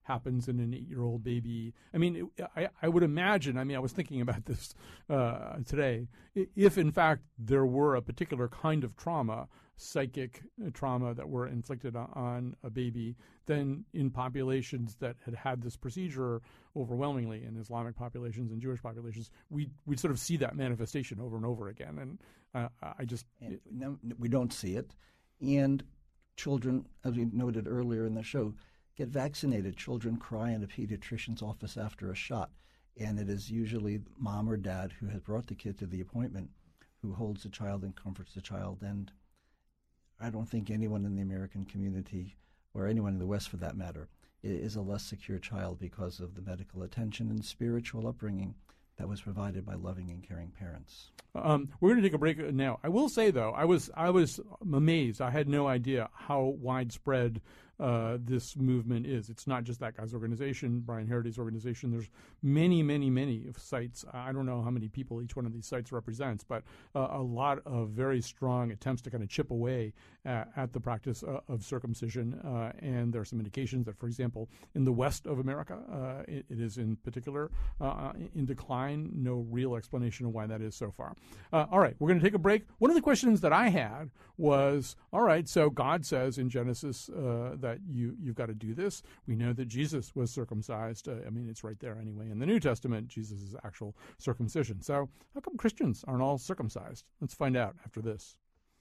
Speaker 1: happens in an eight-year-old baby. I mean, it, I, I would imagine, I mean, I was thinking about this uh, today, if in fact there were a particular kind of trauma, psychic trauma that were inflicted on a baby, then in populations that had had this procedure overwhelmingly, in Islamic populations and Jewish populations, we we sort of see that manifestation over and over again. And uh, I just...
Speaker 8: And no, we don't see it. And children, as we noted earlier in the show, get vaccinated. Children cry in a pediatrician's office after a shot. And it is usually mom or dad who has brought the kid to the appointment who holds the child and comforts the child. And I don't think anyone in the American community, or anyone in the West for that matter, is a less secure child because of the medical attention and spiritual upbringing that was provided by loving and caring parents.
Speaker 1: Um, we're going to take a break now. I will say, though, I was I was amazed. I had no idea how widespread uh, this movement is. It's not just that guy's organization, Brian Harity's organization. There's many, many, many sites. I don't know how many people each one of these sites represents, but uh, a lot of very strong attempts to kind of chip away at, at the practice uh, of circumcision. Uh, and there are some indications that, for example, in the west of America, uh, it, it is in particular uh, in decline. No real explanation of why that is so far. Uh, all right, we're going to take a break. One of the questions that I had was, all right, so God says in Genesis uh, that you, you've got to do this. We know that Jesus was circumcised. Uh, I mean, it's right there anyway. In the New Testament, Jesus' actual circumcision. So how come Christians aren't all circumcised? Let's find out after this.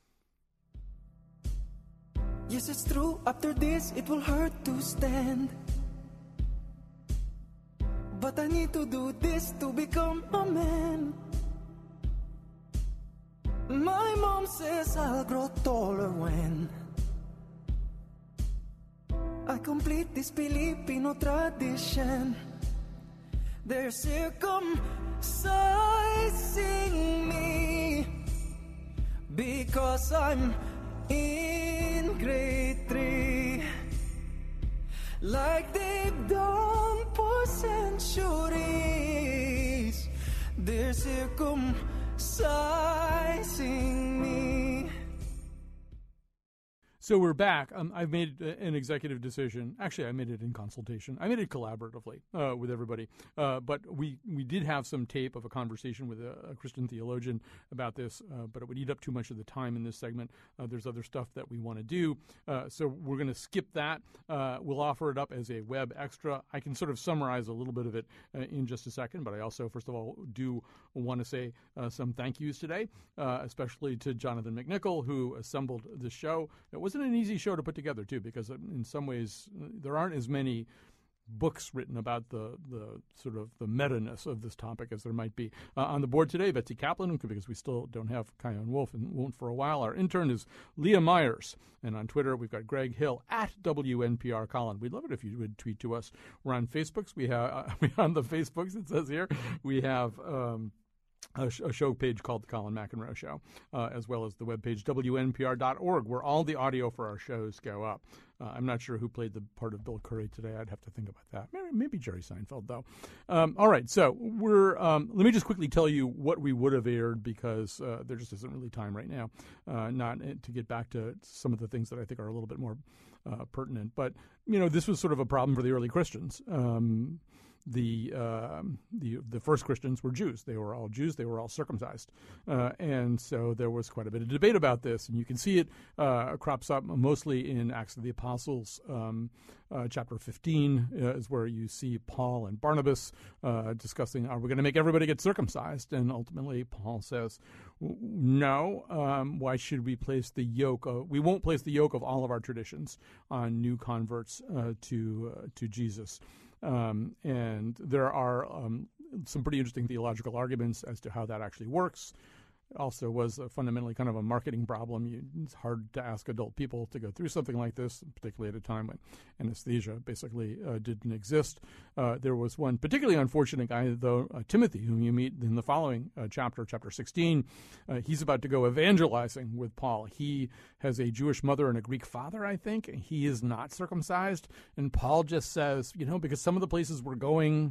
Speaker 16: Yes, it's true. After this, it will hurt to stand. But I need to do this to become a man. My mom says I'll grow taller when I complete this Filipino tradition. They're circumcising me because I'm in grade three, like they've done for centuries. They're circumcising me.
Speaker 1: So we're back. Um, I've made an executive decision. Actually, I made it in consultation. I made it collaboratively uh, with everybody. Uh, but we, we did have some tape of a conversation with a, a Christian theologian about this, uh, but it would eat up too much of the time in this segment. Uh, there's other stuff that we want to do. Uh, so we're going to skip that. Uh, we'll offer it up as a web extra. I can sort of summarize a little bit of it uh, in just a second, but I also, first of all, do want to say uh, some thank yous today, uh, especially to Jonathan McNichol, who assembled this show. It wasn't an easy show to put together, too, because in some ways there aren't as many books written about the, the sort of the meta-ness of this topic as there might be. Uh, on the board today, Betsy Kaplan, because we still don't have Kion Wolf and won't for a while. Our intern is Leah Myers. And on Twitter, we've got Greg Hill at W N P R Colin. We'd love it if you would tweet to us. We're on Facebooks. We have uh, on the Facebooks, it says here, we have Um, A, sh- a show page called The Colin McEnroe Show, uh, as well as the webpage W N P R dot org, where all the audio for our shows go up. Uh, I'm not sure who played the part of Bill Curry today. I'd have to think about that. Maybe, maybe Jerry Seinfeld, though. Um, all right, so we're. Um, let me just quickly tell you what we would have aired, because uh, there just isn't really time right now, uh, not to get back to some of the things that I think are a little bit more uh, pertinent. But, you know, this was sort of a problem for the early Christians. Um The, uh, the the first Christians were Jews. They were all Jews. They were all circumcised. Uh, and so there was quite a bit of debate about this. And you can see it uh, crops up mostly in Acts of the Apostles. Um, uh, chapter fifteen uh, is where you see Paul and Barnabas uh, discussing, are we going to make everybody get circumcised? And ultimately Paul says, no. Um, why should we place the yoke of, we won't place the yoke of all of our traditions on new converts uh, to uh, to Jesus. Um, and there are um, some pretty interesting theological arguments as to how that actually works. It also was a fundamentally kind of a marketing problem. You, it's hard to ask adult people to go through something like this, particularly at a time when anesthesia basically uh, didn't exist. Uh, there was one particularly unfortunate guy, though, uh, Timothy, whom you meet in the following uh, chapter, chapter sixteen. Uh, he's about to go evangelizing with Paul. He has a Jewish mother and a Greek father, I think. He is not circumcised. And Paul just says, you know, because some of the places we're going,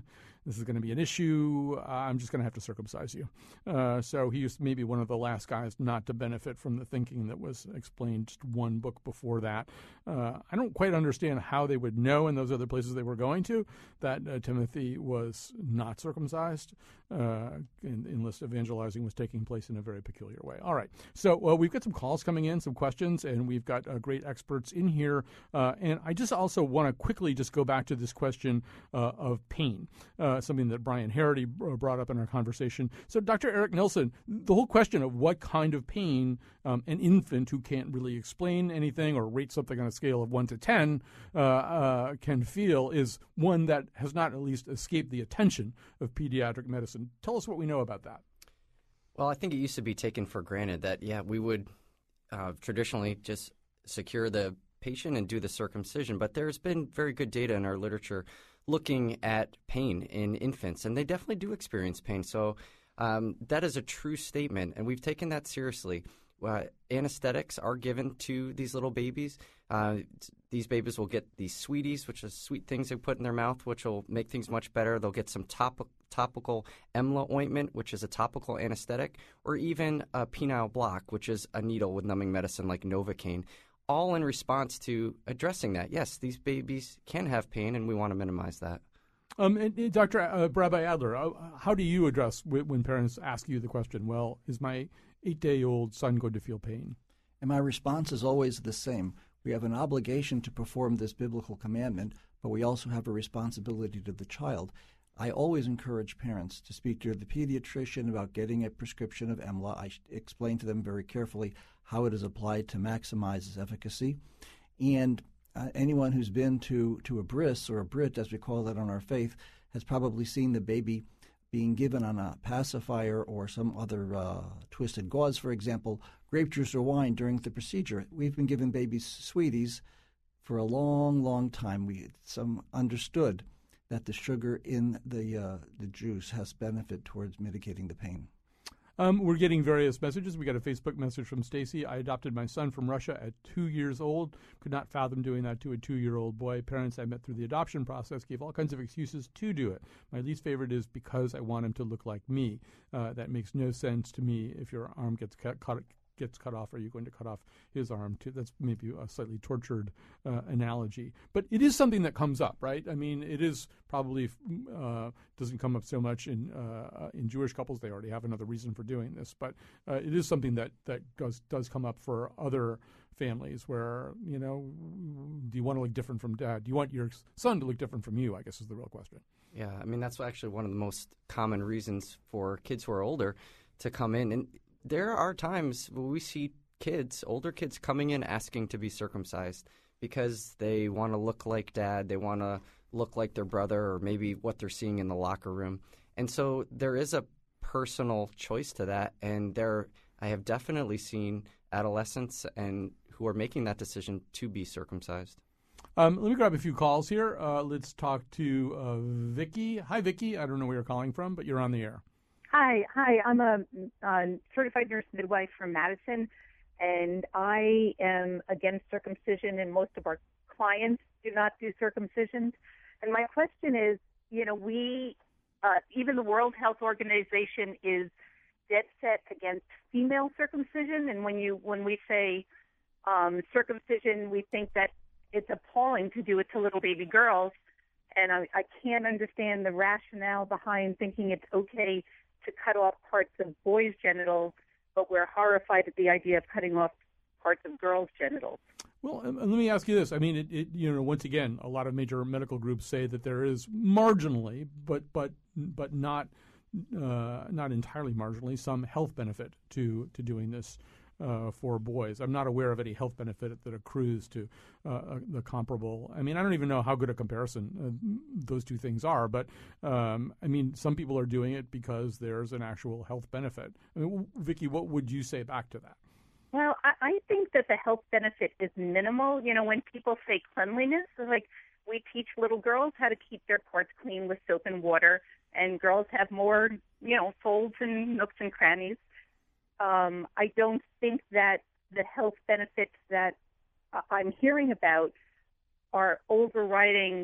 Speaker 1: this is going to be an issue. Uh, I'm just going to have to circumcise you. Uh, so he was maybe one of the last guys not to benefit from the thinking that was explained just one book before that. Uh, I don't quite understand how they would know in those other places they were going to that uh, Timothy was not circumcised, uh, and, unless evangelizing was taking place in a very peculiar way. All right. So uh, we've got some calls coming in, some questions, and we've got uh, great experts in here. Uh, and I just also want to quickly just go back to this question uh, of pain, uh, something that Brian Harity brought up in our conversation. So, Doctor Eric Nelson, the whole question of what kind of pain um, an infant who can't really explain anything or rate something on a scale of one to ten uh, uh, can feel is one that has not at least escaped the attention of pediatric medicine. Tell us what we know about that.
Speaker 7: Well, I think it used to be taken for granted that, yeah, we would uh, traditionally just secure the patient and do the circumcision. But there's been very good data in our literature looking at pain in infants, and they definitely do experience pain. So um, that is a true statement, and we've taken that seriously. Uh, anesthetics are given to these little babies. Uh, these babies will get these sweeties, which are sweet things they put in their mouth, which will make things much better. They'll get some top- topical E M L A ointment, which is a topical anesthetic, or even a penile block, which is a needle with numbing medicine like Novocaine, all in response to addressing that. Yes, these babies can have pain, and we want to minimize that.
Speaker 1: Um, and, and Doctor Uh, Rabbi Adler, uh, how do you address w- when parents ask you the question, well, is my eight-day-old son going to feel pain?
Speaker 8: And my response is always the same. We have an obligation to perform this biblical commandment, but we also have a responsibility to the child. I always encourage parents to speak to the pediatrician about getting a prescription of E M L A. I explain to them very carefully how it is applied to maximize its efficacy. And uh, anyone who's been to, to a bris, or a Brit, as we call that on our faith, has probably seen the baby being given on a pacifier or some other uh, twisted gauze, for example, grape juice or wine during the procedure. We've been giving babies sweeties for a long, long time. We some understood that the sugar in the uh, the juice has benefit towards mitigating the pain.
Speaker 1: Um, we're getting various messages. We got a Facebook message from Stacy. I adopted my son from Russia at two years old. Could not fathom doing that to a two-year-old boy. Parents I met through the adoption process gave all kinds of excuses to do it. My least favorite is because I want him to look like me. Uh, that makes no sense to me. If your arm gets cut, cut gets cut off, are you going to cut off his arm too? That's maybe a slightly tortured uh, analogy. But it is something that comes up, right? I mean, it is probably uh, doesn't come up so much in uh, in Jewish couples. They already have another reason for doing this. But uh, it is something that, that does, does come up for other families where, you know, do you want to look different from dad? Do you want your son to look different from you, I guess is the real question.
Speaker 7: Yeah, I mean, that's actually one of the most common reasons for kids who are older to come in. And there are times where we see kids, older kids, coming in asking to be circumcised because they want to look like dad, they want to look like their brother, or maybe what they're seeing in the locker room. And so there is a personal choice to that, and there I have definitely seen adolescents and who are making that decision to be circumcised.
Speaker 1: Um, let me grab a few calls here. Uh, let's talk to uh, Vicky. Hi, Vicky. I don't know where you're calling from, but you're on the air.
Speaker 17: Hi, hi. I'm a, a certified nurse midwife from Madison, and I am against circumcision, and most of our clients do not do circumcisions. And my question is, you know, we, uh, even the World Health Organization is dead set against female circumcision, and when you when we say um, circumcision, we think that it's appalling to do it to little baby girls, and I, I can't understand the rationale behind thinking it's okay to cut off parts of boys' genitals, but we're horrified at the idea of cutting off parts of girls' genitals.
Speaker 1: Well, um, let me ask you this. I mean, it, it, you know, once again, a lot of major medical groups say that there is marginally, but but but not uh, not entirely marginally, some health benefit to to doing this uh, for boys. I'm not aware of any health benefit that accrues to uh, the comparable. I mean, I don't even know how good a comparison uh, those two things are, but um, I mean, some people are doing it because there's an actual health benefit. I mean, Vicki, what would you say back to that?
Speaker 17: Well, I, I think that the health benefit is minimal. You know, when people say cleanliness, like we teach little girls how to keep their parts clean with soap and water, and girls have more, you know, folds and nooks and crannies. Um, I don't think that the health benefits that I'm hearing about are overriding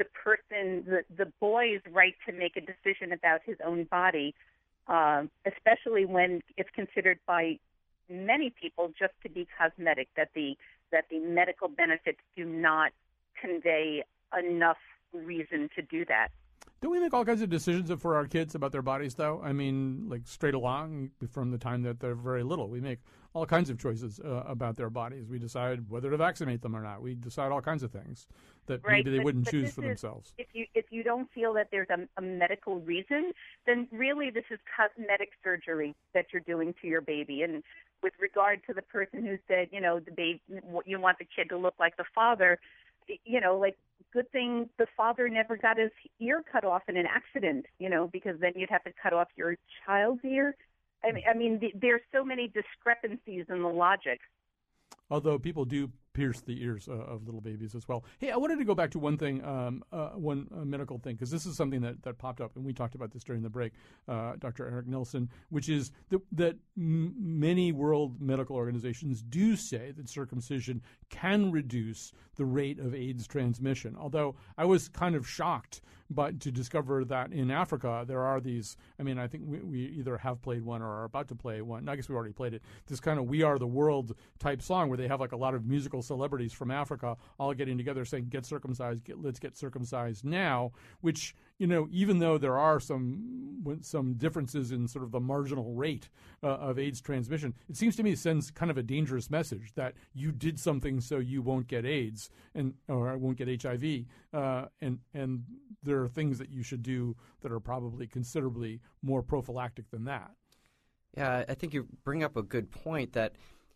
Speaker 17: the person, the, the boy's right to make a decision about his own body, um, especially when it's considered by many people just to be cosmetic, that the that the medical benefits do not convey enough reason to do that.
Speaker 1: Don't we make all kinds of decisions for our kids about their bodies, though? I mean, like straight along from the time that they're very little. We make all kinds of choices uh, about their bodies. We decide whether to vaccinate them or not. We decide all kinds of things that
Speaker 17: Right,
Speaker 1: maybe they
Speaker 17: but-
Speaker 1: wouldn't
Speaker 17: but
Speaker 1: choose
Speaker 17: this
Speaker 1: for
Speaker 17: is-
Speaker 1: themselves.
Speaker 17: If you if you don't feel that there's a, a medical reason, then really this is cosmetic surgery that you're doing to your baby. And with regard to the person who said, you know, the baby, you want the kid to look like the father, you know, like, good thing the father never got his ear cut off in an accident, you know, because then you'd have to cut off your child's ear. I mean, I mean, the, there's so many discrepancies in the logic.
Speaker 1: Although people do pierce the ears uh, of little babies as well. Hey, I wanted to go back to one thing, um, uh, one uh, medical thing, because this is something that, that popped up, and we talked about this during the break, uh, Doctor Eric Nelson, which is that, that m- many world medical organizations do say that circumcision can reduce the rate of AIDS transmission. Although I was kind of shocked but to discover that in Africa there are these, I mean, I think we, we either have played one or are about to play one. I guess we already played it. This kind of We Are the World type song where they have like a lot of musical celebrities from Africa all getting together saying, get circumcised, get, let's get circumcised now, which, you know, even though there are some some differences in sort of the marginal rate uh, of AIDS transmission, it seems to me it sends kind of a dangerous message that you did something so you won't get AIDS and or won't get H I V, uh, and and there are things that you should do that are probably considerably more prophylactic than that.
Speaker 7: Yeah, I think you bring up a good point that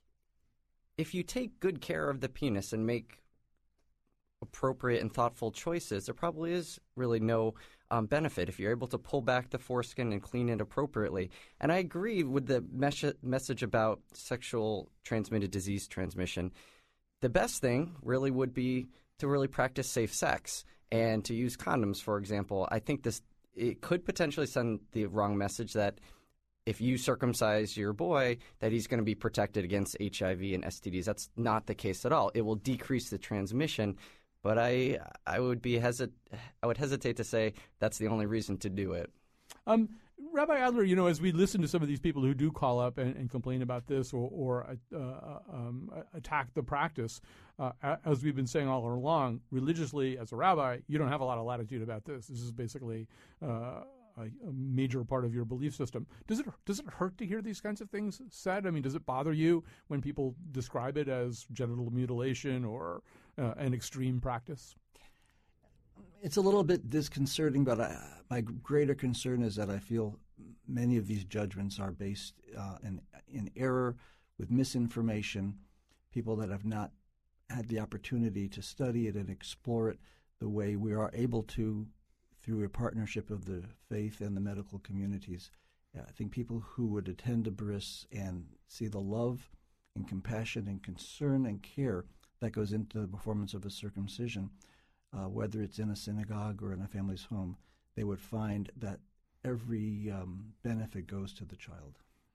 Speaker 7: if you take good care of the penis and make appropriate and thoughtful choices, there probably is really no um, benefit if you're able to pull back the foreskin and clean it appropriately. And I agree with the mes- message about sexual transmitted disease transmission. The best thing really would be to really practice safe sex and to use condoms, for example. I think this it could potentially send the wrong message that if you circumcise your boy, that he's going to be protected against H I V and S T Ds. That's not the case at all. It will decrease the transmission, but I I would be hesit I would hesitate to say that's the only reason to do it.
Speaker 1: Um, Rabbi Adler, you know, as we listen to some of these people who do call up and, and complain about this or, or uh, um, attack the practice, uh, as we've been saying all along, religiously, as a rabbi, you don't have a lot of latitude about this. This is basically uh, a, a major part of your belief system. Does it does it hurt to hear these kinds of things said? I mean, does it bother you when people describe it as genital mutilation or uh, an extreme practice?
Speaker 8: It's a little bit disconcerting, but I, my greater concern is that I feel many of these judgments are based uh, in, in error, with misinformation, people that have not had the opportunity to study it and explore it the way we are able to through a partnership of the faith and the medical communities. Uh, I think people who would attend a bris and see the love and compassion and concern and care that goes into the performance of a circumcision, Uh, whether it's in a synagogue or in a family's home, they would find that every um, benefit goes to the child.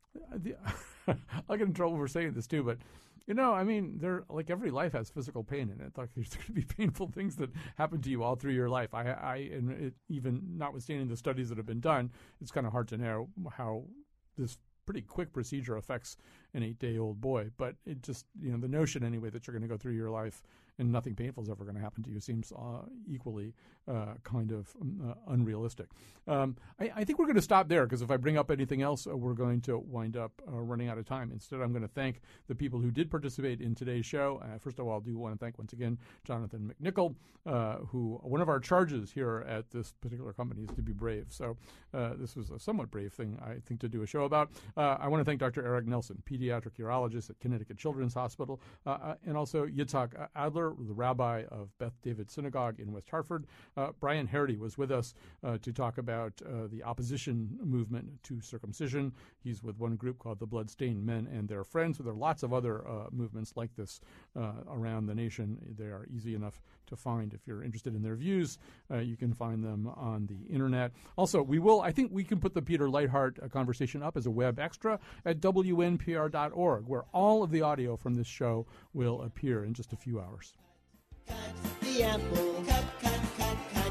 Speaker 1: I'll get in trouble for saying this too, but you know, I mean, there like every life has physical pain in it. Like there's going to be painful things that happen to you all through your life. I, I and it, even notwithstanding the studies that have been done, it's kind of hard to know how this pretty quick procedure affects an eight-day-old boy. But it just, you know, the notion anyway that you're going to go through your life and nothing painful is ever going to happen to you seems uh, equally uh, kind of um, uh, unrealistic. Um, I, I think we're going to stop there because if I bring up anything else, uh, we're going to wind up uh, running out of time. Instead, I'm going to thank the people who did participate in today's show. Uh, first of all, I do want to thank once again Jonathan McNichol, uh, who one of our charges here at this particular company is to be brave. So uh, this was a somewhat brave thing, I think, to do a show about. Uh, I want to thank Doctor Eric Nelson, pediatric urologist at Connecticut Children's Hospital, uh, and also Yitzhak Adler, the rabbi of Beth David Synagogue in West Hartford. Uh, Brian Hardy was with us uh, to talk about uh, the opposition movement to circumcision. He's with one group called the Bloodstained Men and Their Friends. So there are lots of other uh, movements like this uh, around the nation. They are easy enough to find if you're interested in their views. Uh, you can find them on the internet. Also, we will, I think we can put the Peter Leithart uh, conversation up as a web extra at W N P R dot org, where all of the audio from this show will appear in just a few hours.
Speaker 18: The apple, cut, cut, cut, cut.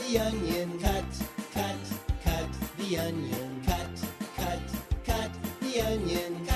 Speaker 18: the onion, cut, cut, cut the onion, cut, cut, cut the onion,